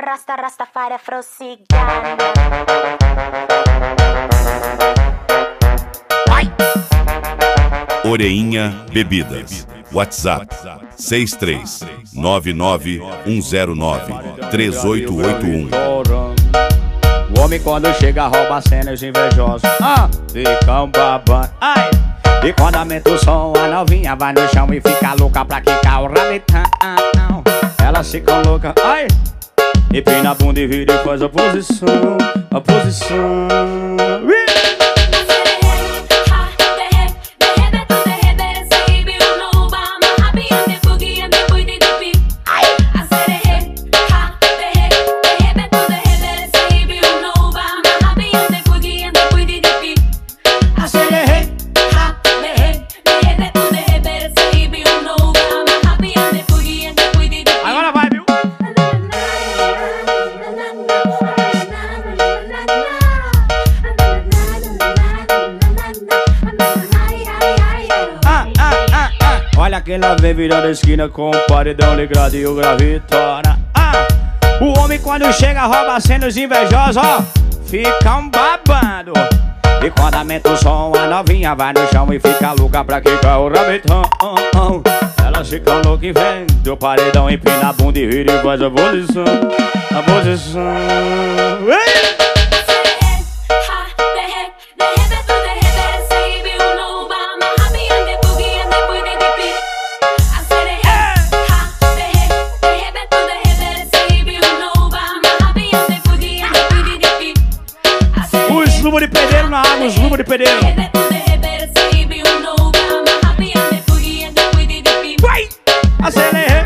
Rastafari afro-cigana. Oreinha Bebidas. WhatsApp 63991093881. O homem quando chega rouba cenas invejosos. Ficam babando. Ai! E quando aumenta o som, a novinha vai no chão e fica louca pra quicar o rabetão. Elas ficam loucas. Ai! Empina a bunda e vira e faz a posição. A posição. Olha aquela vem virando a esquina com o paredão ligado e o gravitona. O homem quando chega rouba cenas invejosos, ó, ficam babando. E quando aumenta o som, a novinha vai no chão e fica louca pra quicar o rabetão. Elas ficam loucas e vem do paredão, empina a bunda e vira e faz a posição. A posição. Os luvas de pedreiro na água, os luvas de pedreiro. Vai! Acelera!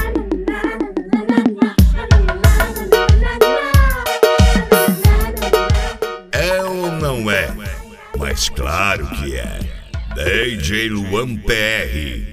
É ou não é? Mas claro que é. DJ Luan PR.